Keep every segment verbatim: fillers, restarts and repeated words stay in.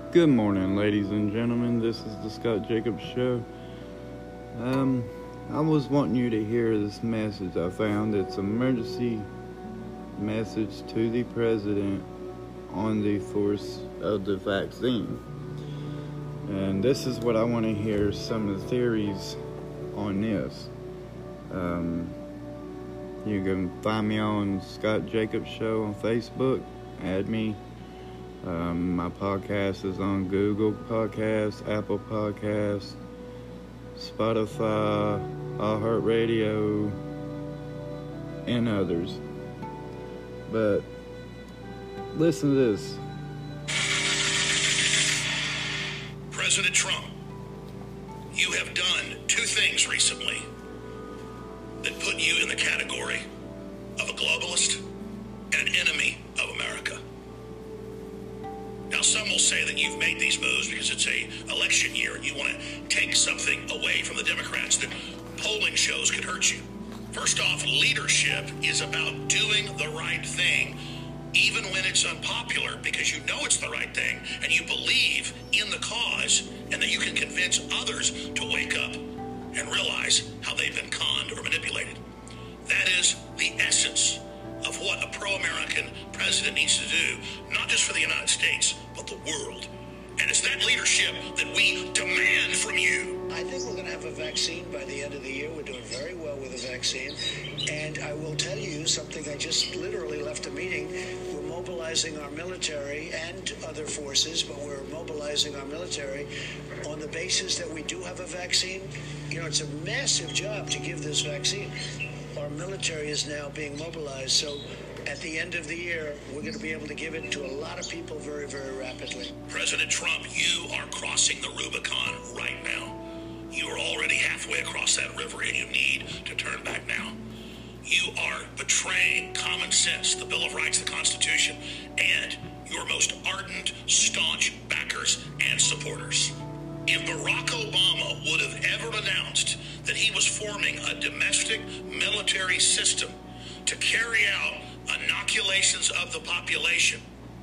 Good morning, ladies and gentlemen. This is the Scott Jacobs Show. Um, I was wanting you to hear this message I found. It's an emergency message to the president on the force of the vaccine. And this is what I want to hear, some of the theories on this. Um, you can find me on Scott Jacobs Show on Facebook. Add me. Um, my podcast is on Google Podcasts, Apple Podcasts, Spotify, iHeartRadio, and others. But listen to this. President Trump, you have done two things recently that put you in the category of a globalist and an enemy of America. Now, some will say that you've made these moves because it's a election year and you want to take something away from the Democrats that polling shows could hurt you. First off, leadership is about doing the right thing, even when it's unpopular, because you know it's the right thing and you believe in the cause and that you can convince others to wake up and realize how they've been conned or manipulated. That is the essence of what a pro-American president needs to do, not just for the United States, but the world. And it's that leadership that we demand from you. I think we're going to have a vaccine by the end of the year. We're doing very well with the vaccine. And I will tell you something. I just literally left a meeting. We're mobilizing our military and other forces, but we're mobilizing our military on the basis that we do have a vaccine. You know, it's a massive job to give this vaccine. Our military is now being mobilized, so at the end of the year, we're going to be able to give it to a lot of people very, very rapidly. President Trump, you are crossing the Rubicon right now. You are already halfway across that river, and you need to turn back now. You are betraying common sense, the Bill of Rights, the Constitution, and your most ardent, staunch backers and supporters. If Barack Obama would have ever announced that he was forming a domestic military system to carry out inoculations of the population,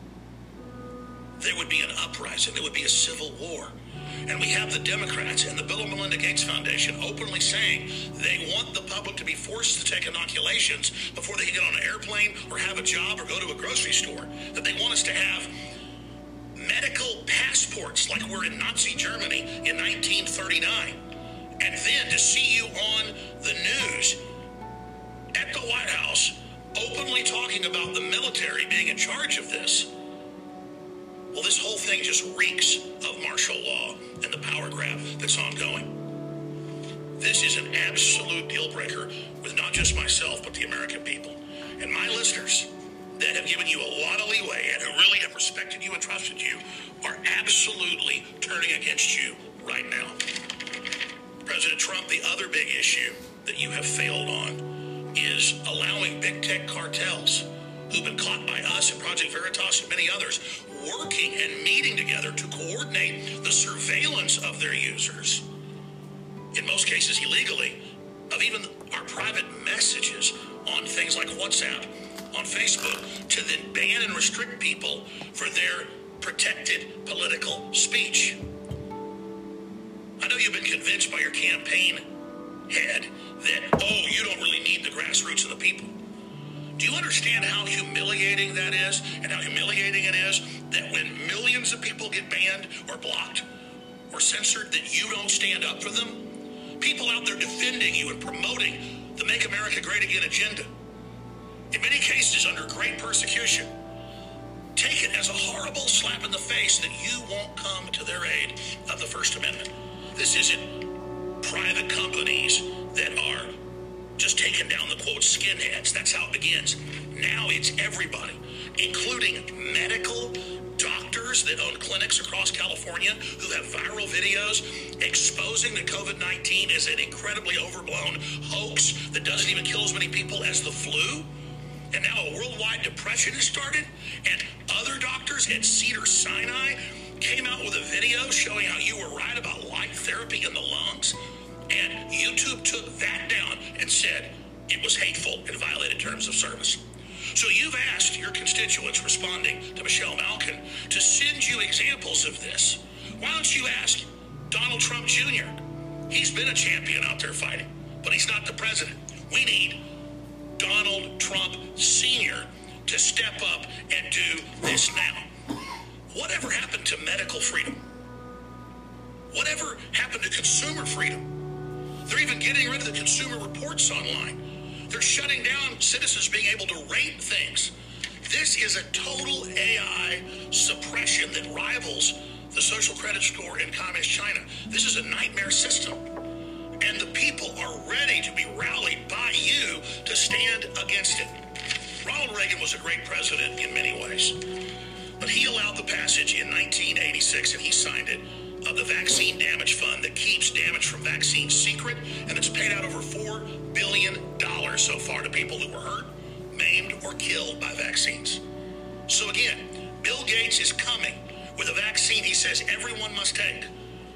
there would be an uprising. There would be a civil war. And we have the Democrats and the Bill and Melinda Gates Foundation openly saying they want the public to be forced to take inoculations before they can get on an airplane or have a job or go to a grocery store. That they want us to have medical passports like we're in Nazi Germany in nineteen thirty-nine. And then to see you on the news at the White House openly talking about the military being in charge of this. Well, this whole thing just reeks of martial law and the power grab that's ongoing. This is an absolute deal breaker with not just myself, but the American people. And my listeners that have given you a lot of leeway and who really have respected you and trusted you are absolutely turning against you right now. President Trump, the other big issue that you have failed on is allowing big tech cartels who've been caught by us and Project Veritas and many others working and meeting together to coordinate the surveillance of their users, in most cases illegally, of even our private messages on things like WhatsApp, on Facebook, to then ban and restrict people for their protected political speech. I know you've been convinced by your campaign head that, oh, you don't really need the grassroots of the people. Do you understand how humiliating that is and how humiliating it is that when millions of people get banned or blocked or censored that you don't stand up for them? People out there defending you and promoting the Make America Great Again agenda, in many cases under great persecution. Take it as a horrible slap in the face that you won't come to their aid of the First Amendment. This isn't private companies that are just taking down the, quote, skinheads. That's how it begins. Now it's everybody, including medical doctors that own clinics across California who have viral videos exposing that COVID nineteen is an incredibly overblown hoax that doesn't even kill as many people as the flu. And now a worldwide depression has started, and other doctors at Cedars-Sinai came out with a video showing how you were right about light therapy in the lungs, and YouTube took that down and said it was hateful and violated terms of service. So you've asked your constituents responding to Michelle Malkin to send you examples of this. Why don't you ask Donald Trump Junior? He's been a champion out there fighting, but he's not the president. We need Donald Trump Senior to step up and do this now. Whatever happened to medical freedom? Whatever happened to consumer freedom? They're even getting rid of the consumer reports online. They're shutting down citizens being able to rate things. This is a total A I suppression that rivals the social credit score in communist China. This is a nightmare system. And the people are ready to be rallied by you to stand against it. Ronald Reagan was a great president in many ways, but he allowed the passage in nineteen eighty-six, and he signed it, of the Vaccine Damage Fund that keeps damage from vaccines secret, and it's paid out over four billion dollars so far to people who were hurt, maimed, or killed by vaccines. So again, Bill Gates is coming with a vaccine he says everyone must take.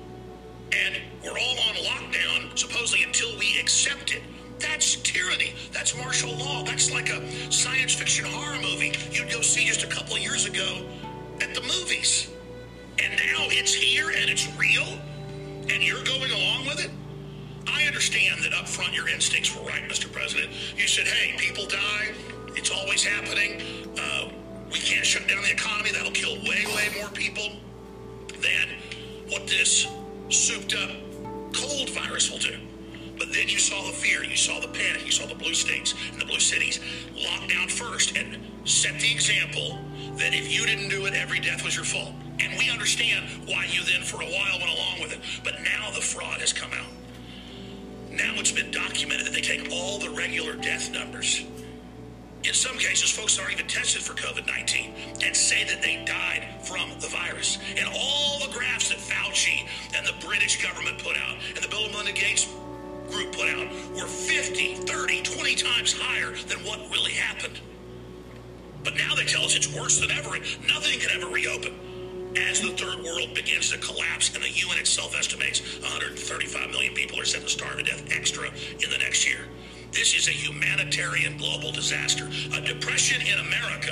And we're all on lockdown, supposedly, until we accept it. That's tyranny. That's martial law. That's like a science fiction horror movie you'd go see just a couple of years ago at the movies. And now it's here and it's real, and you're going along with it? I understand that up front your instincts were right, Mister President. You said, hey, people die. It's always happening. Uh, we can't shut down the economy. That'll kill way, way more people than what this souped-up cold virus will do. But then you saw the fear, you saw the panic, you saw the blue states and the blue cities lock down first and set the example that if you didn't do it, every death was your fault. And we understand why you then for a while went along with it. But now the fraud has come out. Now it's been documented that they take all the regular death numbers. In some cases, folks aren't even tested for COVID nineteen and say that they died from the virus. And all the graphs that Fauci and the British government put out and the Bill and Melinda Gates group put out were fifty, thirty, twenty times higher than what really happened. But now they tell us it's worse than ever and nothing can ever reopen as the third world begins to collapse, and the U N itself estimates one hundred thirty-five million people are set to starve to death extra in the next year. This is a humanitarian global disaster. A depression in America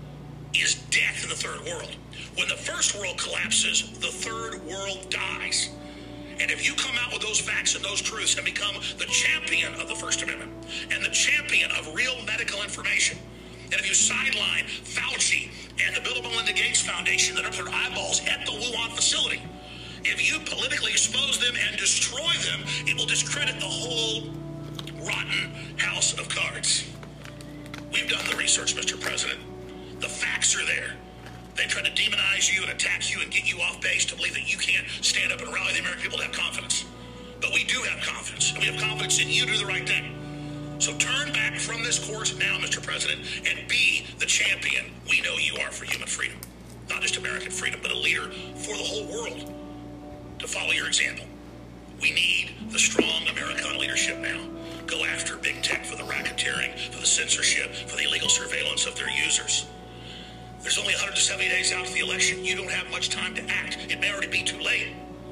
is death in the third world. When the first world collapses, the third world dies. And if you come out with those facts and those truths and become the champion of the First Amendment and the champion of real medical information, and if you sideline Fauci and the Bill and Melinda Gates Foundation that are their eyeballs at the Wuhan facility, if you politically expose them and destroy them, it will discredit the whole rotten house of cards. We've done the research, Mister President. The facts are there. They try to demonize you and attack you and get you off base to believe that you can't stand up and rally the American people to have confidence. But we do have confidence, and we have confidence in you to do the right thing. So turn back from this course now, Mister President, and be the champion we know you are for human freedom. Not just American freedom, but a leader for the whole world to follow your example. We need the strong American leadership now. Go after big tech for the racketeering, for the censorship, for the illegal surveillance of their users. There's only one hundred seventy days out to the election. You don't have much time to act. It may already be too late.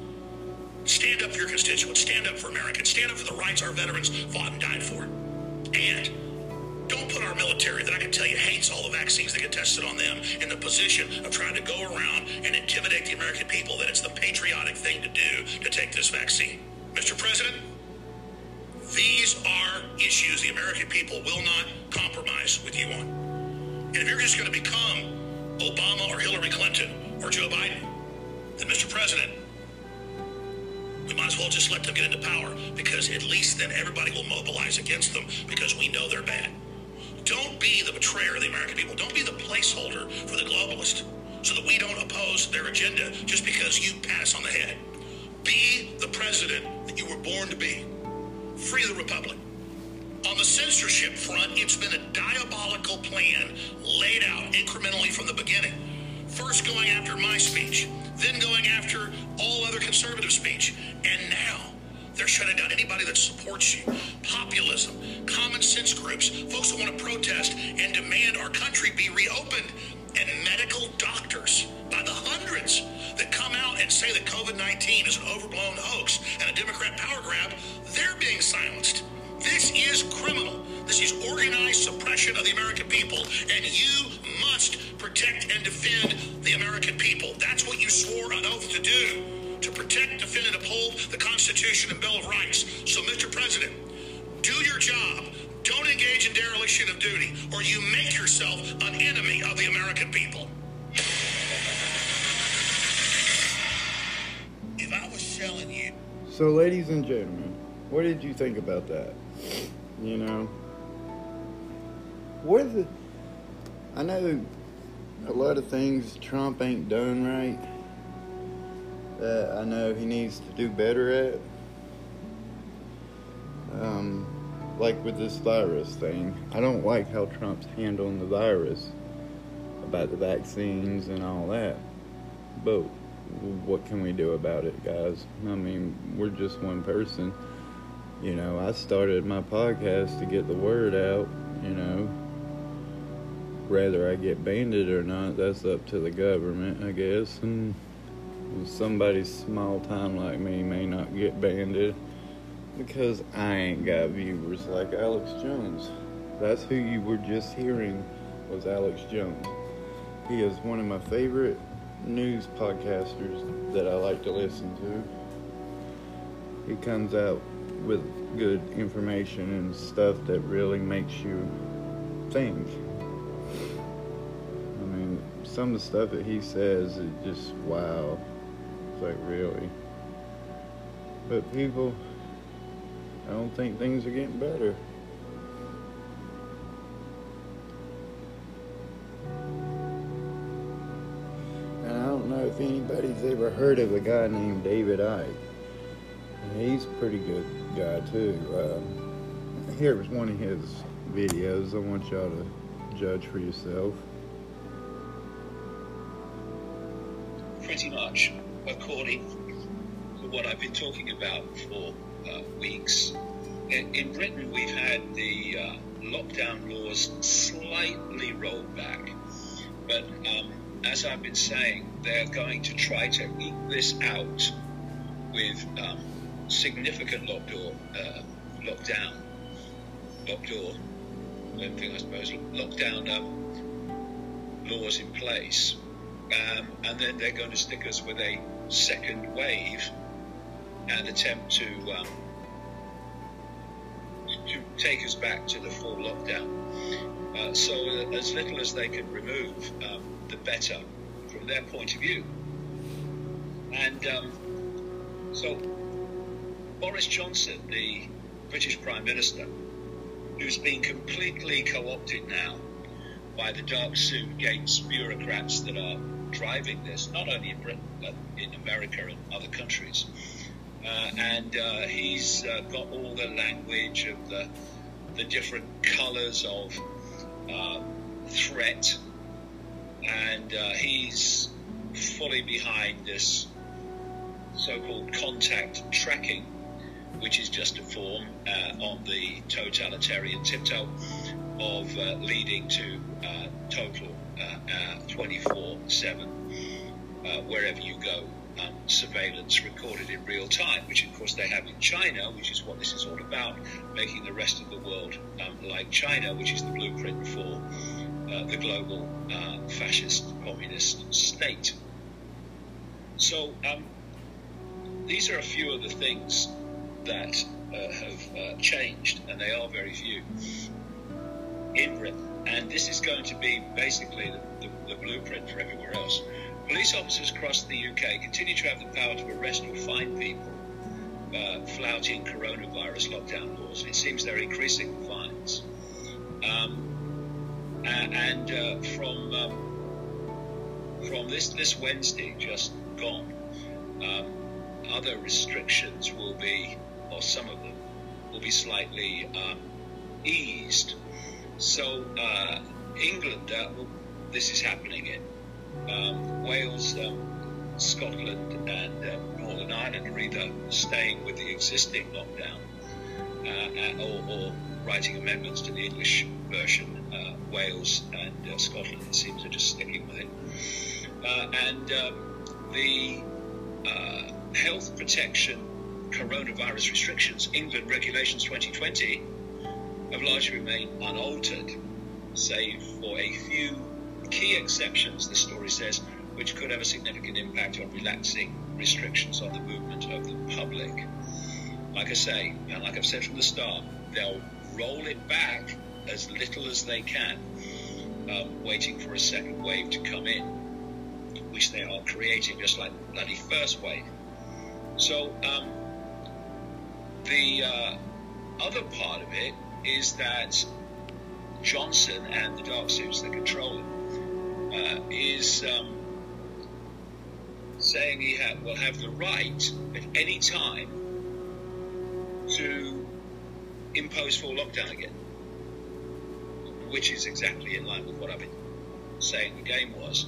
Stand up for your constituents. Stand up for Americans. Stand up for the rights our veterans fought and died for. And don't put our military, that I can tell you hates all the vaccines that get tested on them, in the position of trying to go around and intimidate the American people that it's the patriotic thing to do to take this vaccine. Mister President, these are issues the American people will not compromise with you on. And if you're just going to become Obama or Hillary Clinton or Joe Biden, then Mister President, we might as well just let them get into power, because at least then everybody will mobilize against them because we know they're bad. Don't be the betrayer of the American people. Don't be the placeholder for the globalist so that we don't oppose their agenda just because you pat us on the head. Be the president that you were born to be. Free the republic. On the censorship front, it's been a diabolical plan laid out incrementally from the beginning. First going after my speech, then going after all other conservative speech, and now they're shutting down anybody that supports you. Populism, common sense groups, folks that want to protest and demand our country be reopened, and medical doctors by the hundreds that come out and say that COVID nineteen is an overblown hoax and a Democrat power grab, they're being silenced. This is criminal. This is organized suppression of the American people, and you must protect and defend the American people. That's what you swore an oath to do, to protect, defend, and uphold the Constitution and Bill of Rights. So, Mister President, do your job. Don't engage in dereliction of duty, or you make yourself an enemy of the American people. If I was selling you... So, ladies and gentlemen, what did you think about that? You know, what is it? I know a lot of things Trump ain't done right, that I know he needs to do better at. Um, like with this virus thing. I don't like how Trump's handling the virus, about the vaccines and all that. But what can we do about it, guys? I mean, we're just one person. You know, I started my podcast to get the word out, you know. Whether I get banned or not, that's up to the government, I guess. And somebody small time like me may not get banned because I ain't got viewers like Alex Jones. That's who you were just hearing, was Alex Jones. He is one of my favorite news podcasters that I like to listen to. He comes out with good information and stuff that really makes you think. I mean, some of the stuff that he says is just wow. It's like, really? But people, I don't think things are getting better. And I don't know if anybody's ever heard of a guy named David Icke. He's a pretty good guy too. Um, here's one of his videos. I want y'all to judge for yourself. Pretty much according to what I've been talking about for uh, weeks. In, in Britain, we've had the uh, lockdown laws slightly rolled back, but um, as I've been saying, they're going to try to eke this out with um, significant lockdoor, uh, lockdown, lockdoor, I think I suppose, lockdown um, laws in place. Um, and then they're going to stick us with a second wave and attempt to um, to take us back to the full lockdown. Uh, so uh, as little as they can remove, um, the better from their point of view. And um, so Boris Johnson, the British Prime Minister, who's been completely co-opted now by the dark suit Gates bureaucrats that are driving this, not only in Britain, but in America and other countries. Uh, and uh, he's uh, got all the language of the, the different colours of uh, threat, and uh, he's fully behind this so-called contact tracking, which is just a form uh, on the totalitarian tiptoe of uh, leading to uh, total twenty-four seven, uh, wherever you go, um, surveillance recorded in real time, which of course they have in China, which is what this is all about, making the rest of the world um, like China, which is the blueprint for uh, the global uh, fascist communist state. So um, these are a few of the things that uh, have uh, changed, and they are very few in Britain. And this is going to be basically the, the, the blueprint for everywhere else. Police officers across the U K continue to have the power to arrest or fine people uh, flouting coronavirus lockdown laws. It seems they're increasing the fines. Um, and uh, from um, from this, this Wednesday just gone, um, other restrictions will be, or some of them, will be slightly um, eased. So uh, England, uh, this is happening in um, Wales, um, Scotland, and uh, Northern Ireland are either staying with the existing lockdown uh, or, or writing amendments to the English version. Uh, Wales and uh, Scotland, it seems, are just sticking with it. Uh, and um, the uh, health protection coronavirus restrictions, England regulations twenty twenty, have largely remained unaltered, save for a few key exceptions, the story says, which could have a significant impact on relaxing restrictions on the movement of the public. Like I say, and like I've said from the start, they'll roll it back as little as they can, um, waiting for a second wave to come in, which they are creating just like the bloody first wave. So um, the uh, other part of it is that Johnson and the dark suits that control him uh, is um, saying he ha- will have the right at any time to impose full lockdown again, which is exactly in line with what I've been saying the game was.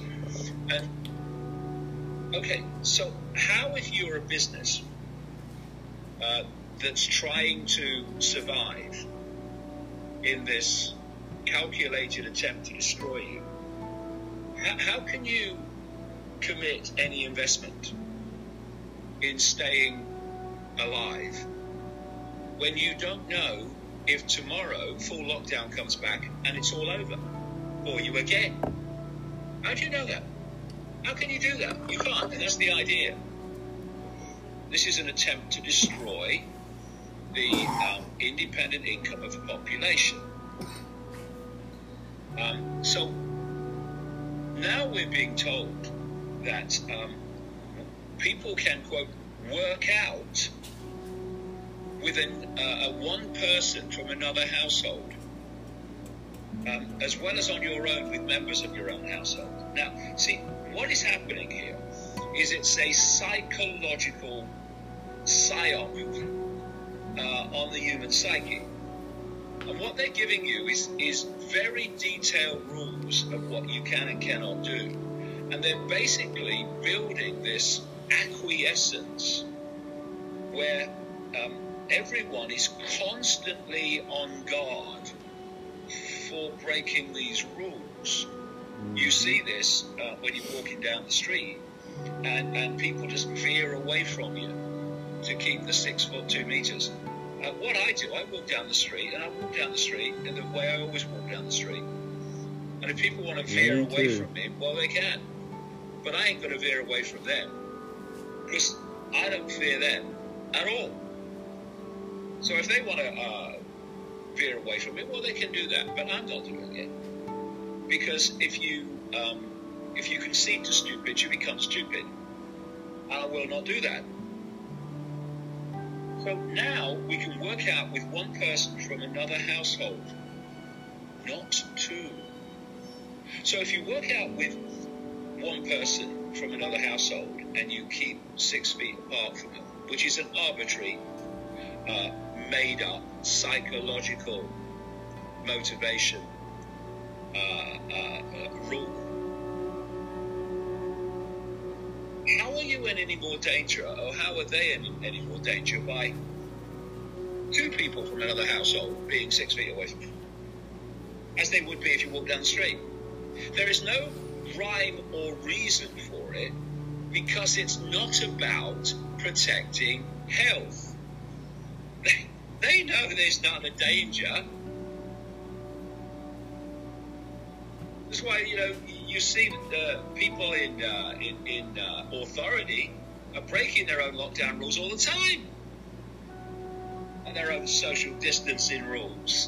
And okay, so how, if you're a business uh, that's trying to survive in this calculated attempt to destroy you, how, how can you commit any investment in staying alive when you don't know if tomorrow full lockdown comes back and it's all over for you again? How do you know that? How can you do that? You can't, and that's the idea. This is an attempt to destroy the um, independent income of the population. Um, so now we're being told that um, people can, quote, work out with an, uh, a one person from another household, um, as well as on your own with members of your own household. Now, see, what is happening here is it's a psychological psyop uh, on the human psyche. And what they're giving you is, is very detailed rules of what you can and cannot do. And they're basically building this acquiescence where um, everyone is constantly on guard for breaking these rules. You see this uh, when you're walking down the street and, and people just veer away from you to keep the six foot two meters. Uh, what I do, I walk down the street, and I walk down the street in the way I always walk down the street. And if people want to veer Me away too. from me, well, they can. But I ain't going to veer away from them, because I don't fear them at all. So if they want to uh, veer away from me, well, they can do that. But I'm not doing it, because if you um, if you concede to stupid, you become stupid. I will not do that. So now we can work out with one person from another household, not two. So if you work out with one person from another household and you keep six feet apart from them, which is an arbitrary, uh, made-up, psychological motivation uh, uh, uh, rule, how are you in any more danger, or how are they in any more danger by two people from another household being six feet away from you, as they would be if you walk down the street? There is no rhyme or reason for it, because it's not about protecting health. They, they know there's not a danger. That's why, you know, you see uh, people in uh, in, in uh, authority are breaking their own lockdown rules all the time, and their own social distancing rules.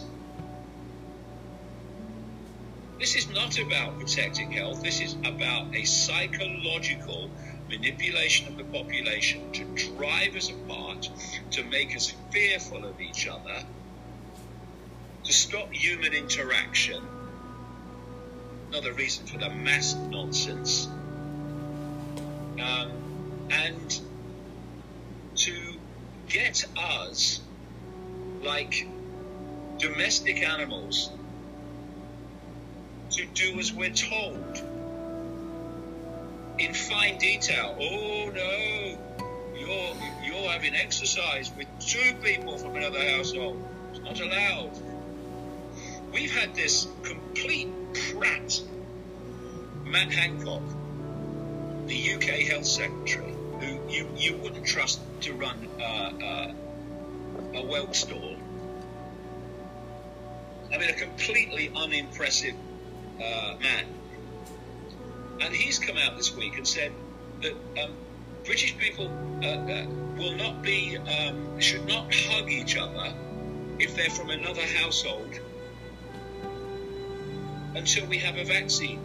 This is not about protecting health. This is about a psychological manipulation of the population to drive us apart, to make us fearful of each other, to stop human interaction. Another reason for the mask nonsense. Um, and to get us, like domestic animals, to do as we're told in fine detail. Oh no, you're you're having exercise with two people from another household. It's not allowed. We've had this complete prat, Matt Hancock, the U K Health Secretary, who you, you wouldn't trust to run uh, uh, a whelk stall. I mean, a completely unimpressive uh, man. And he's come out this week and said that um, British people uh, uh, will not be, um, should not hug each other if they're from another household until we have a vaccine.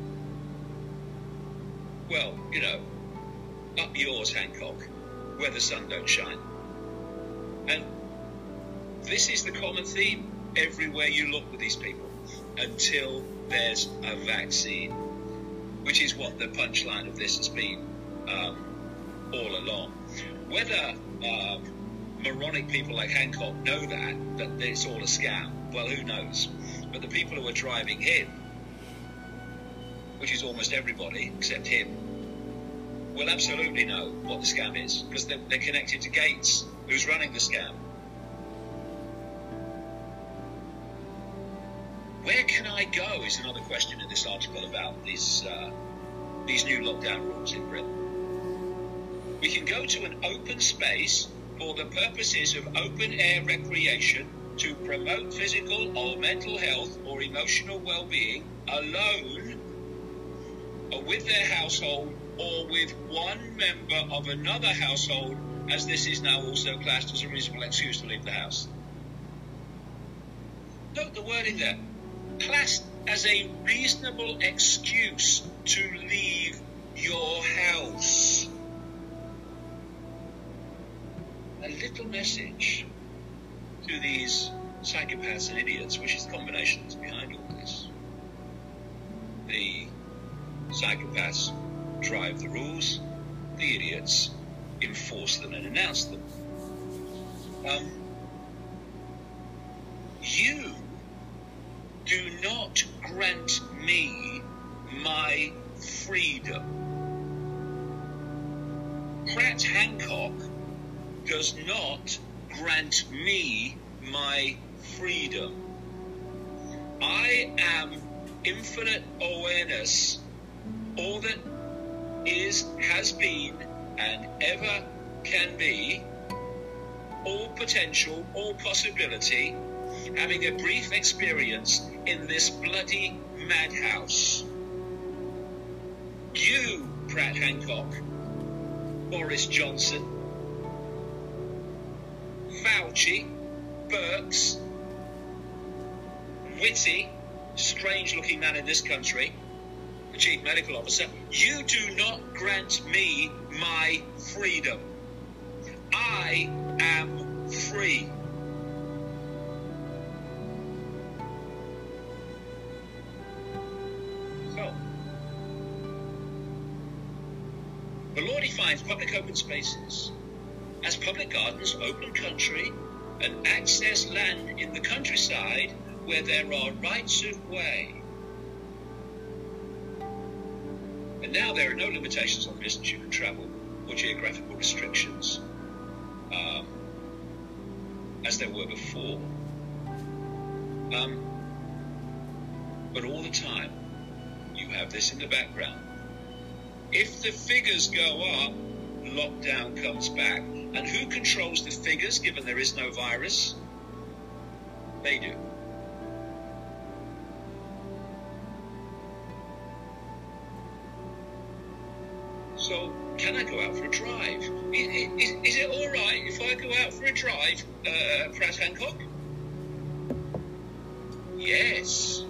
Well, you know, up yours, Hancock, where the sun don't shine. And this is the common theme everywhere you look with these people, until there's a vaccine, which is what the punchline of this has been um, all along. Whether um, moronic people like Hancock know that, that it's all a scam, well, who knows? But the people who are driving him, which is almost everybody except him, will absolutely know what the scam is, because they're, they're connected to Gates, who's running the scam. Where can I go is another question in this article about these uh, these new lockdown rules in Britain. We can go to an open space for the purposes of open air recreation to promote physical or mental health or emotional well-being alone or with their household or with one member of another household, as this is now also classed as a reasonable excuse to leave the house. Note the wording there. Classed as a reasonable excuse to leave your house. A little message to these psychopaths and idiots, which is the combination that's behind all this. The psychopaths drive the rules, the idiots enforce them and announce them. Um, you do not grant me my freedom. Pratt Hancock does not grant me my freedom. I am infinite awareness, all that is, has been, and ever can be, all potential, all possibility, having a brief experience in this bloody madhouse. You, Pratt Hancock, Boris Johnson, Fauci, Birx, Whitty, strange-looking man in this country, the chief medical officer, you do not grant me my freedom. I am free. So, the law defines public open spaces as public gardens, open country, and access land in the countryside where there are rights of way. And now there are no limitations on distance you can travel or geographical restrictions, um, as there were before. Um, but all the time, you have this in the background. If the figures go up, lockdown comes back. And who controls the figures, given there is no virus? They do. So, can I go out for a drive? Is, is, is it all right if I go out for a drive, uh, Pratt Hancock? Yes.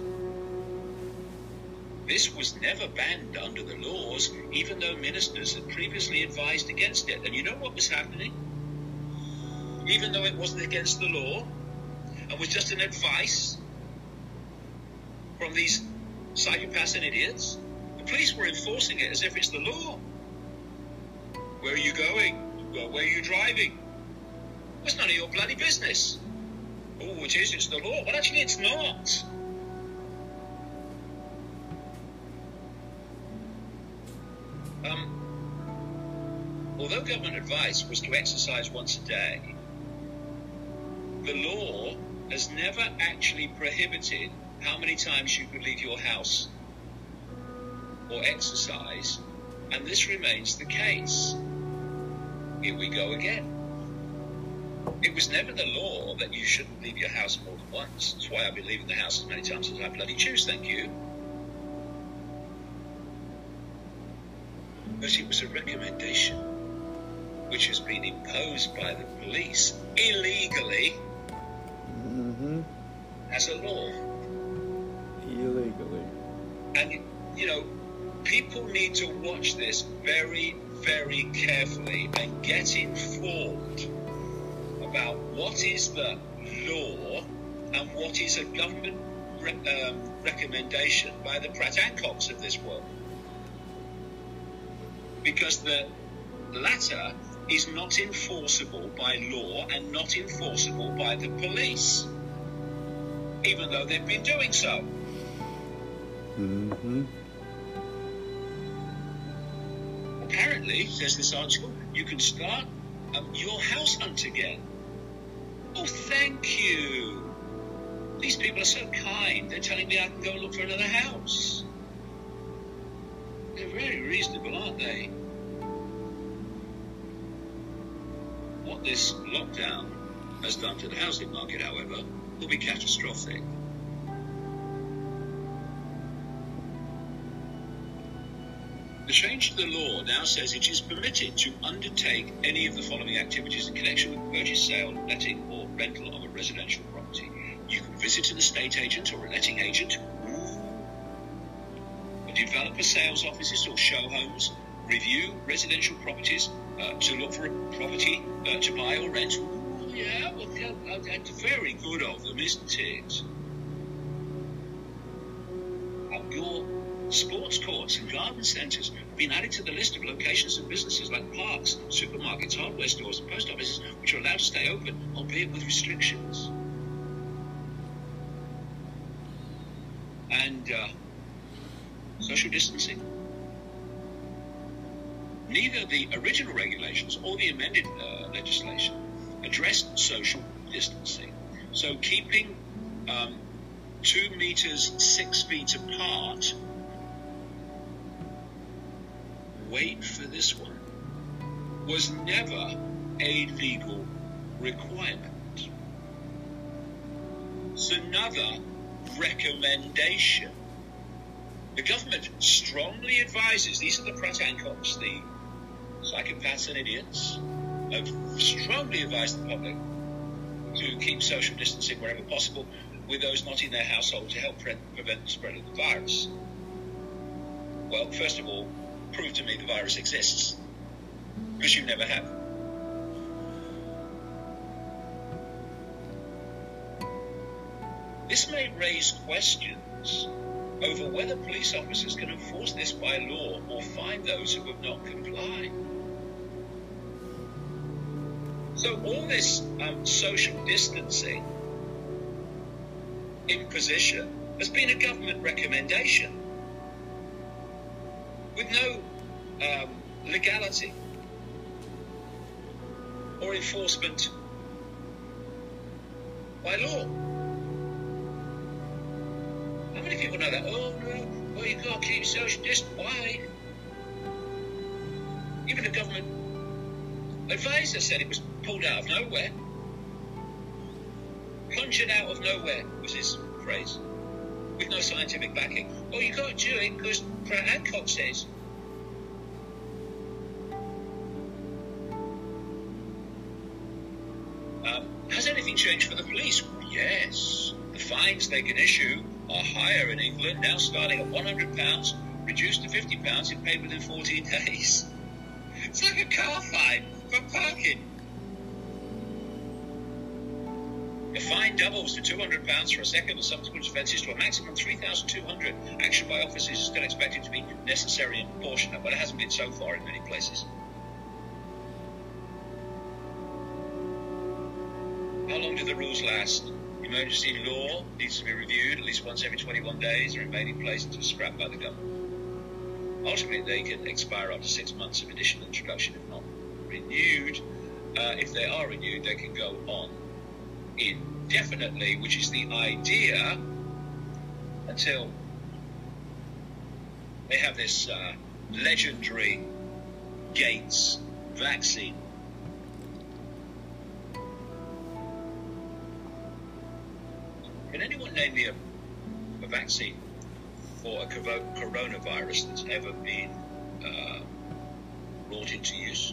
This was never banned under the laws, even though ministers had previously advised against it. And you know what was happening? Even though it wasn't against the law, and was just an advice from these psychopaths and idiots, the police were enforcing it as if it's the law. Where are you going? Well, where are you driving? That's none of your bloody business. Oh, it is, it's the law. Well, actually, it's not. Um, although government advice was to exercise once a day, the law has never actually prohibited how many times you could leave your house or exercise, and this remains the case. here we go again. It was never the law that you shouldn't leave your house more than once. That's why I've been leaving the house as many times as I bloody choose, thank you. But it was a recommendation which has been imposed by the police illegally Mm-hmm. as a law. Illegally. And, you know, people need to watch this very, very carefully and get informed about what is the law and what is a government re- um, recommendation by the Pratt Hancocks of this world. Because the latter is not enforceable by law and not enforceable by the police, even though they've been doing so. Mm-hmm. Apparently, says this article, you can start um, your house hunt again. Oh, thank you. These people are so kind. They're telling me I can go look for another house. They're very reasonable, aren't they? What this lockdown has done to the housing market, however, will be catastrophic. The change to the law now says it is permitted to undertake any of the following activities in connection with purchase, sale, letting, or rental of a residential property. You can visit an estate agent or a letting agent, a developer sales offices or show homes, review residential properties uh, to look for a property uh, to buy or rent. Ooh, yeah, well, uh, that's very good of them, isn't it? Uh, your sports courts and garden centres have been added to the list of locations and businesses like parks, supermarkets, hardware stores and post offices which are allowed to stay open, albeit with restrictions. And uh, social distancing. Neither the original regulations or the amended uh, legislation addressed social distancing. So keeping um, two meters, six feet apart, wait for this one, was never a legal requirement. It's another recommendation. The government strongly advises, these are the Pratt Hancocks, the psychopaths and idiots, have strongly advised the public to keep social distancing wherever possible with those not in their household to help pre- prevent the spread of the virus. Well, first of all, prove to me the virus exists, because you never have. This may raise questions over whether police officers can enforce this by law or fine those who have not complied. So all this um, social distancing imposition has been a government recommendation with no um, legality or enforcement by law. How many people know that? Oh no, well you've got to keep social distance. Why? Even the government advisor said it was pulled out of nowhere. Conjured out of nowhere was his phrase, with no scientific backing. Oh, you got to do it because Pratt Hancock says. Um, has anything changed for the police? Yes. The fines they can issue are higher in England, now starting at one hundred pounds, reduced to fifty pounds if paid within fourteen days. It's like a car fine for parking. The fine doubles to two hundred pounds for a second and subsequent offences to a maximum of three thousand two hundred pounds. Action by officers is still expected to be necessary and proportionate, but it hasn't been so far in many places. How long do the rules last? Emergency law needs to be reviewed at least once every twenty-one days or remain in place until scrapped by the government. Ultimately, they can expire after six months of additional introduction if not renewed. Uh, if they are renewed, they can go on indefinitely, which is the idea until they have this uh, legendary Gates vaccine name me a, a vaccine for a coronavirus that's ever been uh, brought into use.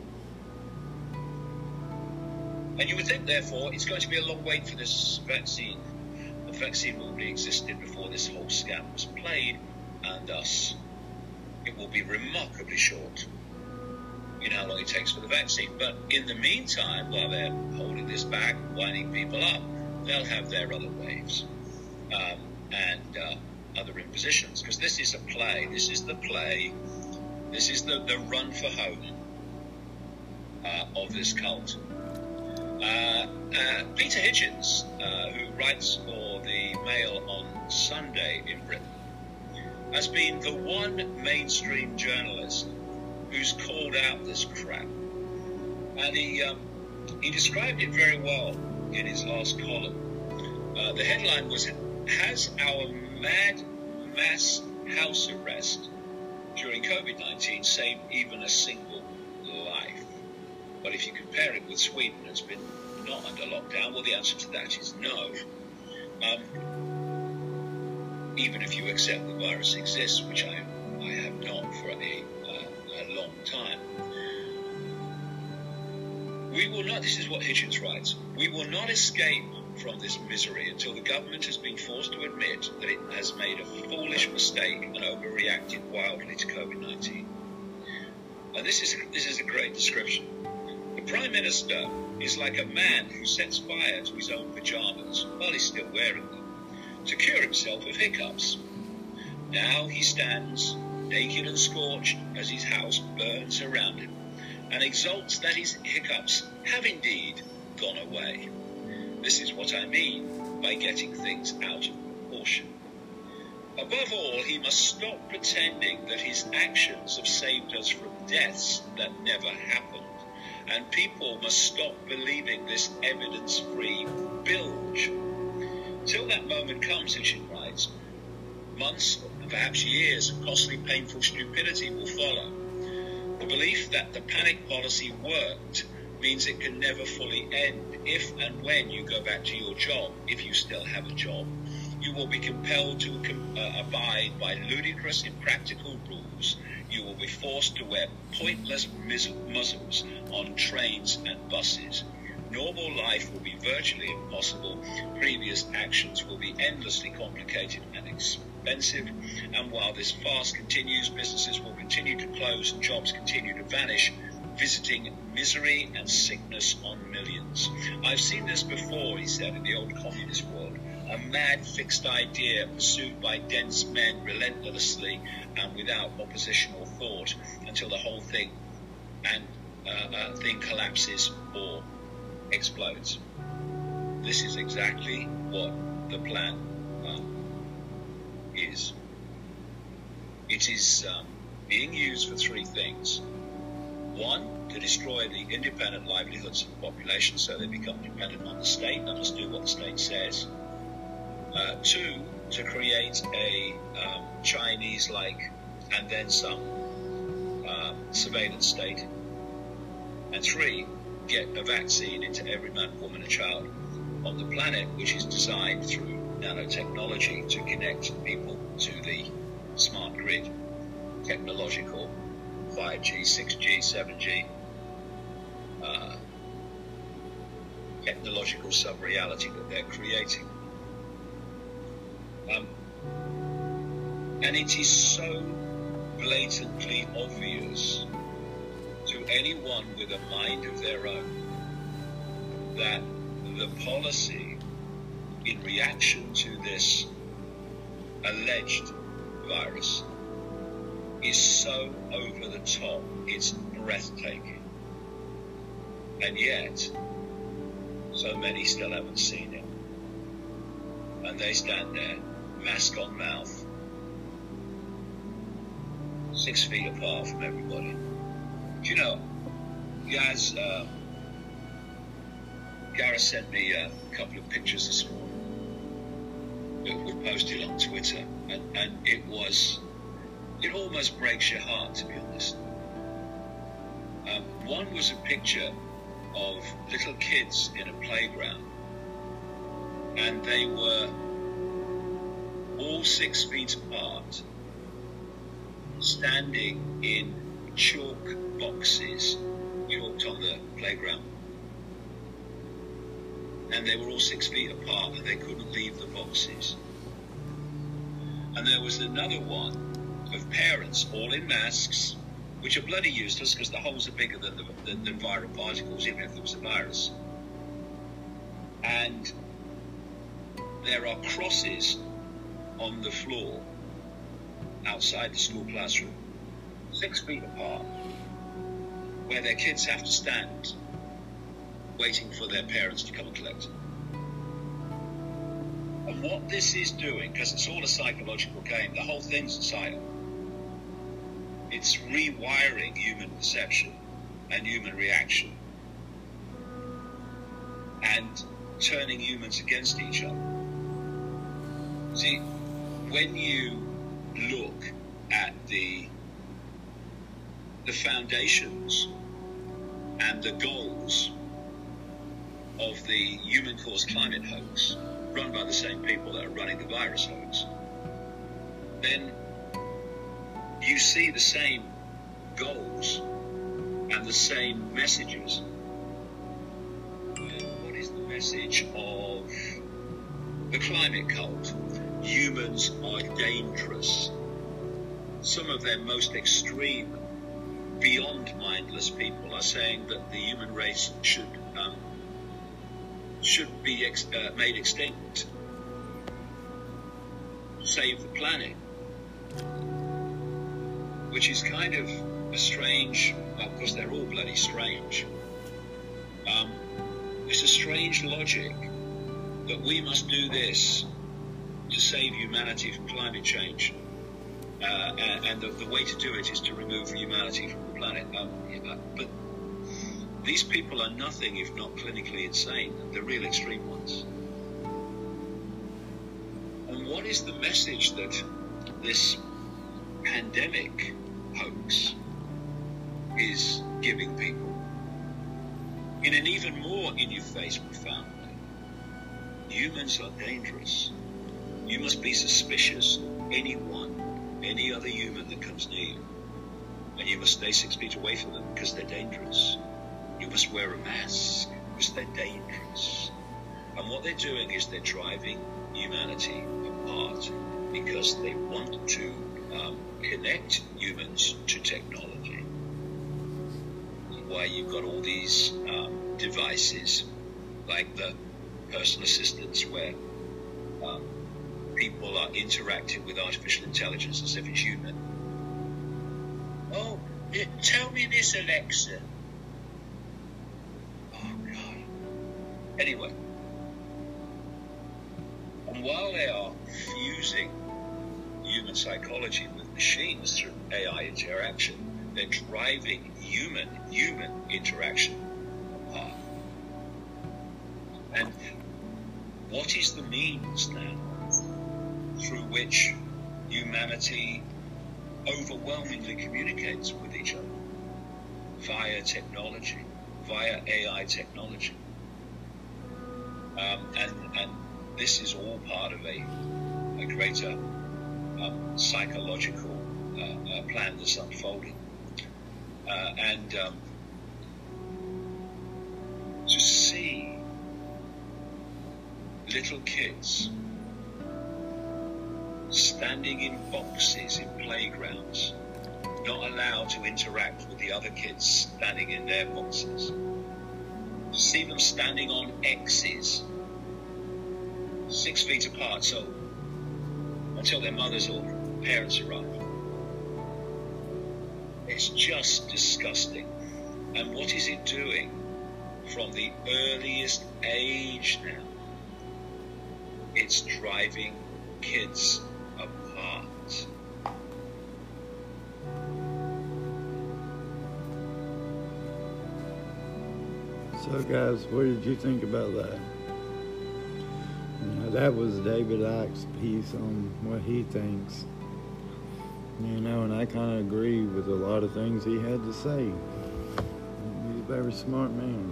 And you would think, therefore, it's going to be a long wait for this vaccine. The vaccine will have existed before this whole scam was played, and thus it will be remarkably short in how long it takes for the vaccine. But in the meantime, while they're holding this back, winding people up, they'll have their other waves um, and uh, other impositions. Because this is a play. This is the play. This is the, the run for home uh, of this cult. Uh, uh, Peter Hitchens, uh, who writes for the Mail on Sunday in Britain, has been the one mainstream journalist who's called out this crap. And he um, he described it very well in his last column. Uh, the headline was, "Has our mad mass house arrest during COVID nineteen saved even a single life?" But if you compare it with Sweden, it's been not under lockdown, well, the answer to that is no. Um, even if you accept the virus exists, which I, I have not for a, uh, a long time. We will not, this is what Hitchens writes, "We will not escape from this misery until the government has been forced to admit that it has made a foolish mistake and overreacted wildly to COVID nineteen. And this is, this is a great description. The Prime Minister is like a man who sets fire to his own pyjamas while he's still wearing them, to cure himself of hiccups. Now he stands, naked and scorched, as his house burns around him, and exults that his hiccups have indeed gone away. This is what I mean by getting things out of proportion. Above all, he must stop pretending that his actions have saved us from deaths that never happened, and people must stop believing this evidence-free bilge. Till that moment comes," Hitchens writes, "months and perhaps years of costly, painful stupidity will follow. The belief that the panic policy worked means it can never fully end. If and when you go back to your job, if you still have a job, you will be compelled to uh, abide by ludicrous, impractical rules. You will be forced to wear pointless muzzles on trains and buses. Normal life will be virtually impossible. Previous actions will be endlessly complicated and expensive. And while this farce continues, businesses will continue to close and jobs continue to vanish, visiting misery and sickness on millions. I've seen this before," he said, "in the old communist world. A mad, fixed idea pursued by dense men relentlessly and without opposition or thought until the whole thing and uh, uh, thing collapses or explodes." This is exactly what the plan um, is. It is um, being used for three things. One, to destroy the independent livelihoods of the population so they become dependent on the state and must do what the state says. Uh, two, to create a um, Chinese-like and then some um, surveillance state. And three, get a vaccine into every man, woman and child on the planet, which is designed through nanotechnology to connect people to the smart grid, technological, five G, six G, seven G, uh, technological sub-reality that they're creating. Um, and it is so blatantly obvious to anyone with a mind of their own that the policy in reaction to this alleged virus is so over the top, it's breathtaking. And yet, so many still haven't seen it. And they stand there, mask on mouth, six feet apart from everybody. Do you know, Gaz, uh, Gareth sent me a couple of pictures this morning that were posted on Twitter, and, and it was, it almost breaks your heart, to be honest. Um, one was a picture of little kids in a playground, and they were all six feet apart, standing in chalk boxes, chalked on the playground. And they were all six feet apart and they couldn't leave the boxes. And there was another one of parents all in masks, which are bloody useless because the holes are bigger than, the, than, than viral particles, even if there was a virus. And there are crosses on the floor outside the school classroom, six feet apart, where their kids have to stand waiting for their parents to come and collect them. And what this is doing, because it's all a psychological game, the whole thing's a psyop. It's rewiring human perception and human reaction and turning humans against each other. See, when you look at the the foundations and the goals of the human-caused climate hoax, run by the same people that are running the virus hoax, then you see the same goals and the same messages. What is the message of the climate cult? Humans are dangerous. Some of their most extreme, beyond mindless people are saying that the human race should um, should be ex uh, made extinct. Save the planet. Which is kind of a strange, well, of course they're all bloody strange. Um, it's a strange logic that we must do this to save humanity from climate change. Uh, and and the, the way to do it is to remove humanity from the planet. Um, yeah, but these people are nothing if not clinically insane, the real extreme ones. And what is the message that this pandemic hoax is giving people? In an even more in-your-face, profound way. Humans are dangerous. You must be suspicious of anyone, any other human that comes near you. And you must stay six feet away from them because they're dangerous. You must wear a mask because they're dangerous. And what they're doing is they're driving humanity apart because they want to um, connect humans to technology. Why you've got all these um, devices like the personal assistants where um, people are interacting with artificial intelligence as if it's human. Oh, tell me this, Alexa. Oh, God. Anyway. And while they are fusing human psychology with machines through A I interaction, they're driving human, human interaction apart. And what is the means now through which humanity overwhelmingly communicates with each other? Via technology, via A I technology. Um, and, and this is all part of a, a greater um, psychological uh, uh, plan that's unfolding. Uh, and um, to see little kids standing in boxes in playgrounds, not allowed to interact with the other kids standing in their boxes, to see them standing on X's, six feet apart, so until their mothers or parents arrive. It's just disgusting. And what is it doing from the earliest age now? It's driving kids apart. So guys, what did you think about that? You know, that was David Icke's piece on what he thinks. You know, and I kind of agree with a lot of things he had to say. He's a very smart man.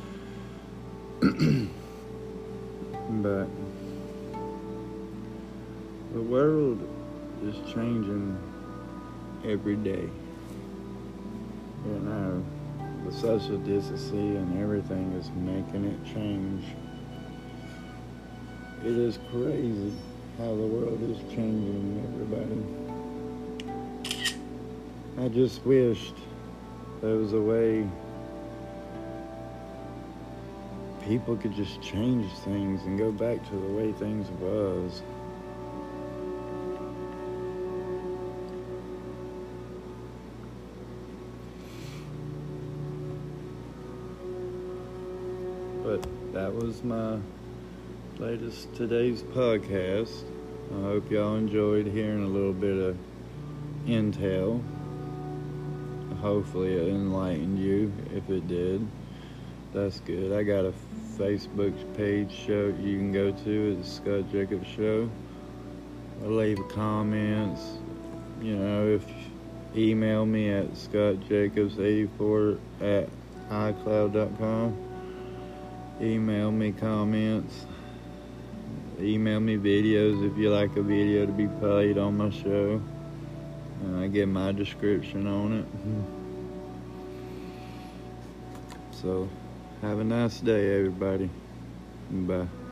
But The world is changing every day. You know, the social distancing and everything is making it change. It is crazy how the world is changing, everybody. I just wished there was a way people could just change things and go back to the way things was. But that was my latest today's podcast. I hope y'all enjoyed hearing a little bit of intel. Hopefully it enlightened you. If it did, that's good. I got a Facebook page show you can go to. It's Scott Jacobs Show. I'll leave comments. You know, if email me at scottjacobs eighty-four at icloud dot com. Email me comments. Email me videos if you like a video to be played on my show. And I give my description on it. So, have a nice day, everybody. Bye.